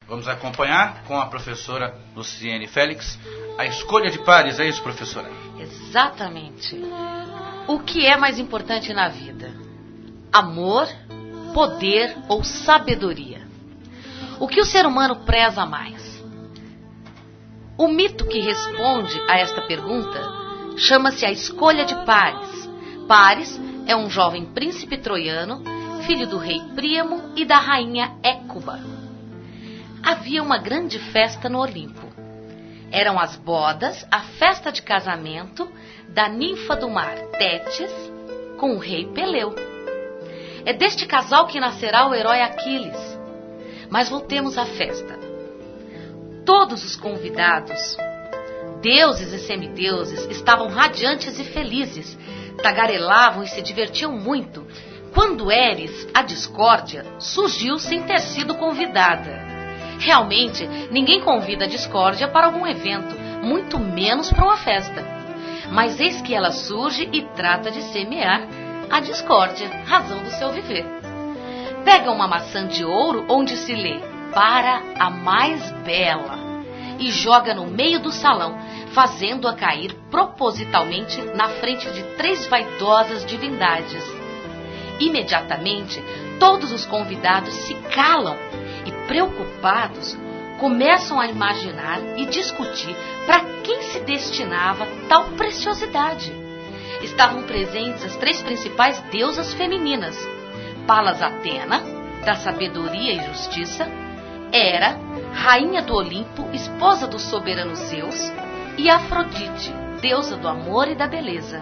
Vamos acompanhar com a professora Luciene Félix a escolha de pares, é isso, professora? Exatamente. O que é mais importante na vida? Amor, poder ou sabedoria? O que o ser humano preza mais? O mito que responde a esta pergunta chama-se a escolha de Paris. Paris é um jovem príncipe troiano, filho do rei Príamo e da rainha Hécuba. Havia uma grande festa no Olimpo. Eram as bodas, a festa de casamento da ninfa do mar, Tétis, com o rei Peleu. É deste casal que nascerá o herói Aquiles. Mas voltemos à festa. Todos os convidados, deuses e semideuses, estavam radiantes e felizes, tagarelavam e se divertiam muito, quando Eris, a discórdia, surgiu sem ter sido convidada. Realmente, ninguém convida a discórdia para algum evento, muito menos para uma festa. Mas eis que ela surge e trata de semear a discórdia, razão do seu viver. Pega uma maçã de ouro onde se lê, para a mais bela, e joga no meio do salão, fazendo-a cair propositalmente na frente de 3 vaidosas divindades. Imediatamente, todos os convidados se calam e, preocupados, começam a imaginar e discutir para quem se destinava tal preciosidade. Estavam presentes as 3 principais deusas femininas: Palas Atena, da sabedoria e justiça; Hera, rainha do Olimpo, esposa do soberano Zeus; e Afrodite, deusa do amor e da beleza.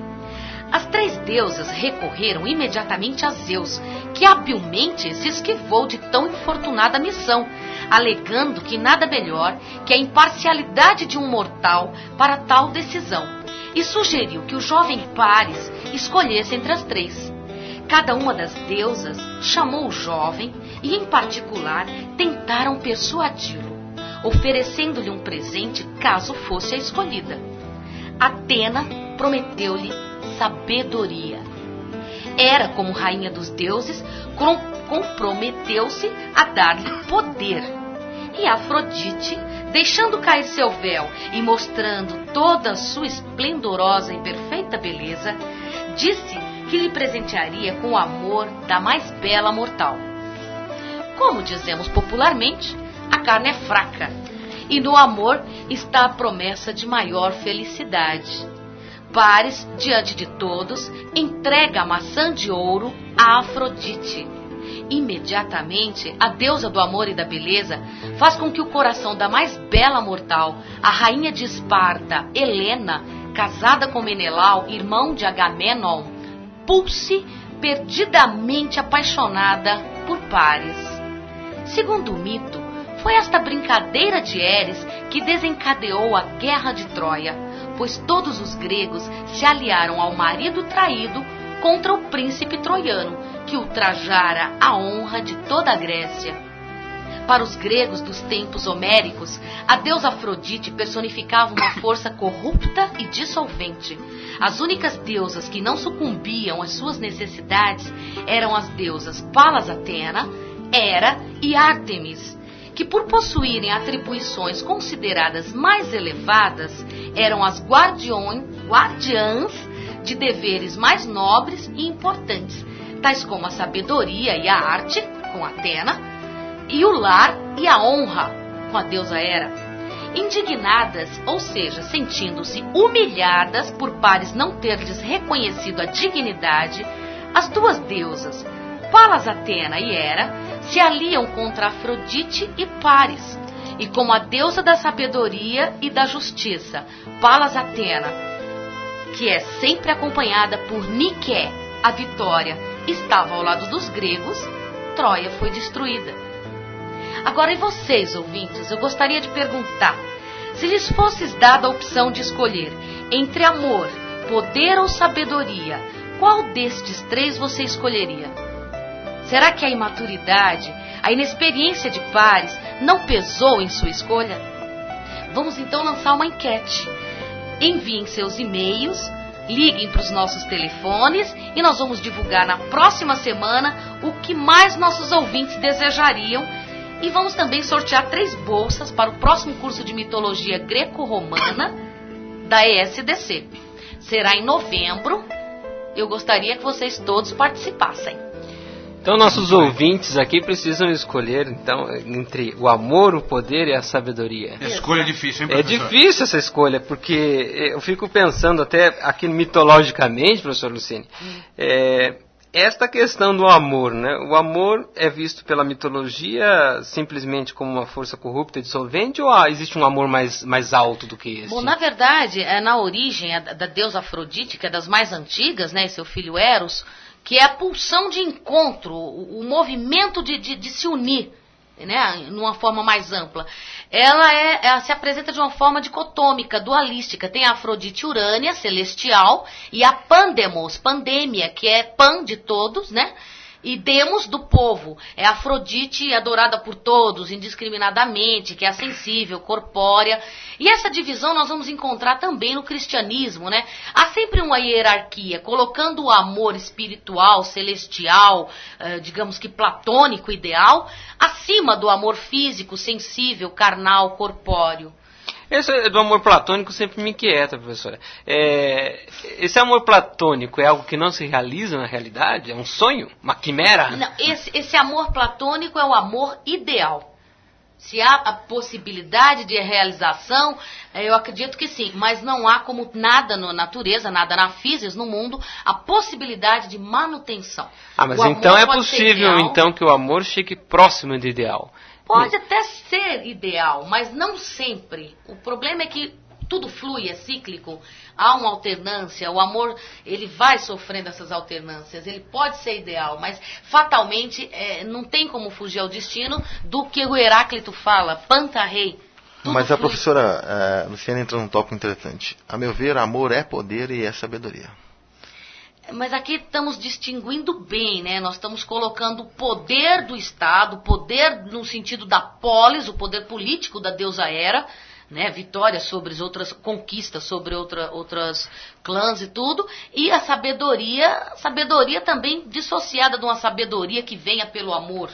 As 3 deusas recorreram imediatamente a Zeus, que habilmente se esquivou de tão infortunada missão, alegando que nada melhor que a imparcialidade de um mortal para tal decisão, e sugeriu que o jovem Paris escolhesse entre as 3. Cada uma das deusas chamou o jovem e, em particular, tentaram persuadi-lo, oferecendo-lhe um presente caso fosse a escolhida. Atena prometeu-lhe sabedoria. Hera, como rainha dos deuses, comprometeu-se a dar-lhe poder. E Afrodite, deixando cair seu véu e mostrando toda a sua esplendorosa e perfeita beleza, disse que lhe presentearia com o amor da mais bela mortal. Como dizemos popularmente, a carne é fraca, e no amor está a promessa de maior felicidade. Paris, diante de todos, entrega a maçã de ouro a Afrodite. Imediatamente, a deusa do amor e da beleza faz com que o coração da mais bela mortal, a rainha de Esparta, Helena, casada com Menelau, irmão de Agamenon, pulse perdidamente apaixonada por Paris. Segundo o mito, foi esta brincadeira de Eris que desencadeou a guerra de Troia, pois todos os gregos se aliaram ao marido traído contra o príncipe troiano, que ultrajara a honra de toda a Grécia. Para os gregos dos tempos homéricos, a deusa Afrodite personificava uma força corrupta e dissolvente. As únicas deusas que não sucumbiam às suas necessidades eram as deusas Palas Atena, Hera e Ártemis, que, por possuírem atribuições consideradas mais elevadas, eram as guardiãs de deveres mais nobres e importantes, tais como a sabedoria e a arte, com Atena, e o lar e a honra, com a deusa Hera. Indignadas, ou seja, sentindo-se humilhadas por Paris não ter-lhes reconhecido a dignidade, as 2 deusas, Palas Atena e Hera, se aliam contra Afrodite e Paris. E como a deusa da sabedoria e da justiça, Palas Atena, que é sempre acompanhada por Nike, a vitória, estava ao lado dos gregos, Troia foi destruída. Agora, e vocês, ouvintes, eu gostaria de perguntar: se lhes fosses dada a opção de escolher entre amor, poder ou sabedoria, qual destes 3 você escolheria? Será que a imaturidade, a inexperiência de Paris não pesou em sua escolha? Vamos então lançar uma enquete. Enviem seus e-mails, liguem para os nossos telefones e nós vamos divulgar na próxima semana o que mais nossos ouvintes desejariam E vamos também sortear 3 bolsas para o próximo curso de mitologia greco-romana da ESDC. Será em novembro. Eu gostaria que vocês todos participassem. Então nossos ouvintes aqui precisam escolher então entre o amor, o poder e a sabedoria. Escolha difícil, hein, É professor? difícil essa escolha, porque eu fico pensando até aqui mitologicamente, professor Lucene, esta questão do amor, né? O amor é visto pela mitologia simplesmente como uma força corrupta e dissolvente, ou existe um amor mais alto do que esse? Bom, na verdade, na origem da deusa Afrodite, que é das mais antigas, né, e seu filho Eros, que é a pulsão de encontro, o movimento de se unir, né, numa forma mais ampla. Ela se apresenta de uma forma dicotômica, dualística. Tem a Afrodite Urânia, celestial, e a Pandemos, pandemia, que é pan de todos, né? E Demos do povo, é a Afrodite adorada por todos, indiscriminadamente, que é a sensível, corpórea. E essa divisão nós vamos encontrar também no cristianismo, né? Há sempre uma hierarquia, colocando o amor espiritual, celestial, digamos que platônico, ideal, acima do amor físico, sensível, carnal, corpóreo. Esse do amor platônico sempre me inquieta, professora. Esse amor platônico é algo que não se realiza na realidade? É um sonho? Uma quimera? Não, esse amor platônico é o amor ideal. Se há a possibilidade de realização, eu acredito que sim. Mas não há como nada na natureza, nada na física, no mundo, a possibilidade de manutenção. Mas então é possível então que o amor chegue próximo do ideal. Pode até ser ideal, mas não sempre. O problema é que tudo flui, é cíclico, há uma alternância, o amor ele vai sofrendo essas alternâncias, ele pode ser ideal, mas fatalmente não tem como fugir ao destino do que o Heráclito fala, Pantarrei. Mas a professora Luciana entrou num tópico interessante. A meu ver, amor é poder e é sabedoria. Mas aqui estamos distinguindo bem, né? Nós estamos colocando o poder do Estado, o poder no sentido da polis, o poder político da deusa Hera, né? Vitória sobre as outras conquistas, sobre outras clãs e tudo, e a sabedoria também dissociada de uma sabedoria que venha pelo amor.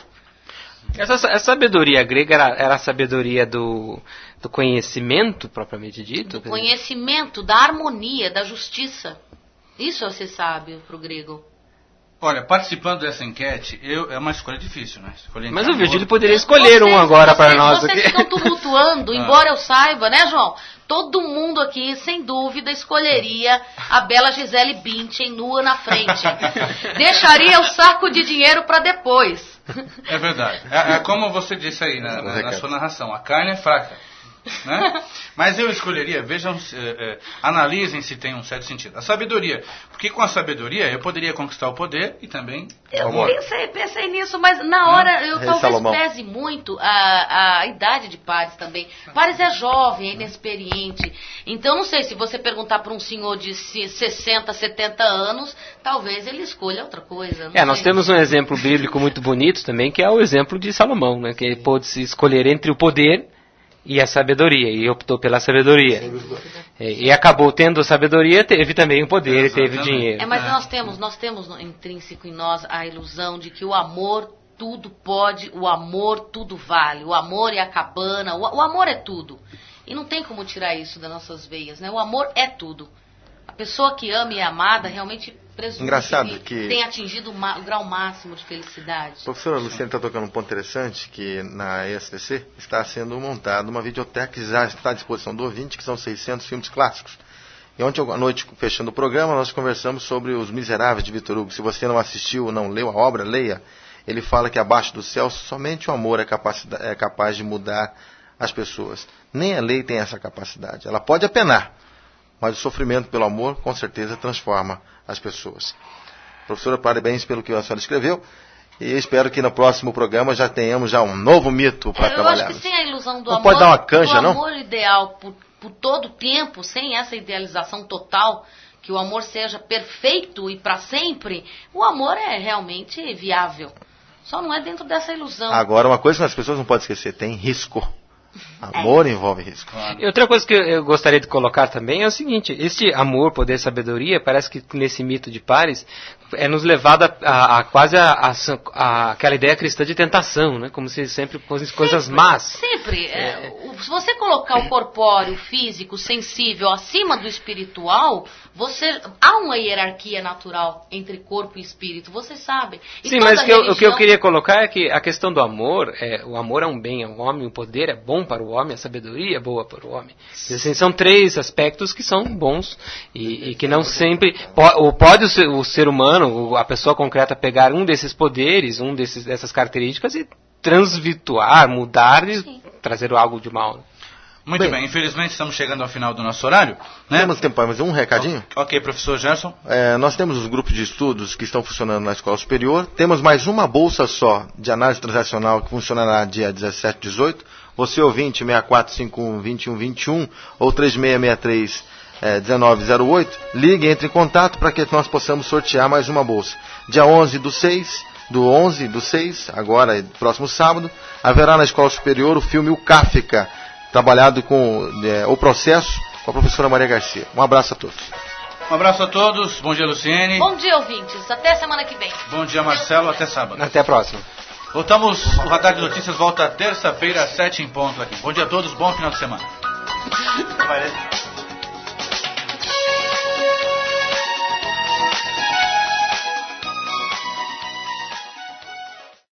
Essa sabedoria grega era a sabedoria do conhecimento, propriamente dito? Do conhecimento, da harmonia, da justiça. Isso você sabe pro grego. Olha, participando dessa enquete, é uma escolha difícil, né? Mas o Virgílio poderia escolher um agora para nós aqui. Vocês estão tumultuando, embora eu saiba, né, João? Todo mundo aqui, sem dúvida, escolheria a bela Gisele Bündchen nua na frente. Deixaria o saco de dinheiro para depois. É verdade. É como você disse aí na sua narração, a carne é fraca. Né? Mas eu escolheria, vejam, analisem se tem um certo sentido. A sabedoria, porque com a sabedoria eu poderia conquistar o poder e também eu pensei nisso, mas na hora eu talvez pese muito a idade de Paris também. Paris é jovem, é inexperiente. Então não sei, se você perguntar para um senhor de 60, 70 anos, talvez ele escolha outra coisa. Nós temos um exemplo bíblico muito bonito também, que é o exemplo de Salomão, né? Que ele pôde se escolher entre o poder e a sabedoria, e optou pela sabedoria. E acabou tendo a sabedoria, teve também o poder, teve o dinheiro. Mas nós temos intrínseco em nós a ilusão de que o amor tudo pode, o amor tudo vale, o amor é a cabana, o amor é tudo. E não tem como tirar isso das nossas veias, né? O amor é tudo. A pessoa que ama e é amada realmente presume que tem atingido o grau máximo de felicidade. A professora Luciana está tocando um ponto interessante, que na ESDC está sendo montada uma videoteca que já está à disposição do ouvinte, que são 600 filmes clássicos. E ontem à noite, fechando o programa, nós conversamos sobre Os Miseráveis de Victor Hugo. Se você não assistiu ou não leu a obra, leia. Ele fala que abaixo do céu somente o amor é capaz de mudar as pessoas. Nem a lei tem essa capacidade. Ela pode apenar, mas o sofrimento pelo amor, com certeza, transforma as pessoas. Professora, parabéns pelo que a senhora escreveu. E espero que no próximo programa já tenhamos um novo mito para trabalhar. Eu acho que sem a ilusão do não amor, pode dar uma canja, do amor ideal por todo o tempo, sem essa idealização total, que o amor seja perfeito e para sempre, o amor é realmente viável. Só não é dentro dessa ilusão. Agora, uma coisa que as pessoas não podem esquecer, tem risco. Amor envolve risco. E outra coisa que eu gostaria de colocar também é o seguinte: este amor, poder, sabedoria, parece que nesse mito de Paris é nos levado a quase aquela ideia cristã de tentação, né? Como se sempre fossem coisas más. Sempre. Se você colocar o corpóreo, o físico, o sensível acima do espiritual, há uma hierarquia natural entre corpo e espírito, você sabe. E sim, mas o que eu queria colocar é que a questão do amor, o amor é um bem ao homem, o poder é bom para o homem, a sabedoria é boa para o homem. Assim, são três aspectos que são bons e que não sempre... Pode o ser humano, a pessoa concreta, pegar um desses poderes, dessas características e transvirtuar, mudar e trazer algo de mal. Muito bem, infelizmente estamos chegando ao final do nosso horário, né? Temos tempo para mais um recadinho? Ok, professor Gerson. Nós temos os grupos de estudos que estão funcionando na escola superior. Temos mais uma bolsa só de análise transacional que funcionará dia 17 e 18. Você ouvinte, 6451-2121 ou 3663-1908, ligue, entre em contato para que nós possamos sortear mais uma bolsa. Dia 11 do 6, agora, próximo sábado, haverá na escola superior o filme O Kafka, trabalhado com o processo com a professora Maria Garcia. Um abraço a todos. Um abraço a todos. Bom dia, Luciene. Bom dia, ouvintes. Até semana que vem. Bom dia, Marcelo. Até sábado. Até a próxima. Voltamos. O Radar de Notícias volta terça-feira às 7 em ponto aqui. Bom dia a todos. Bom final de semana.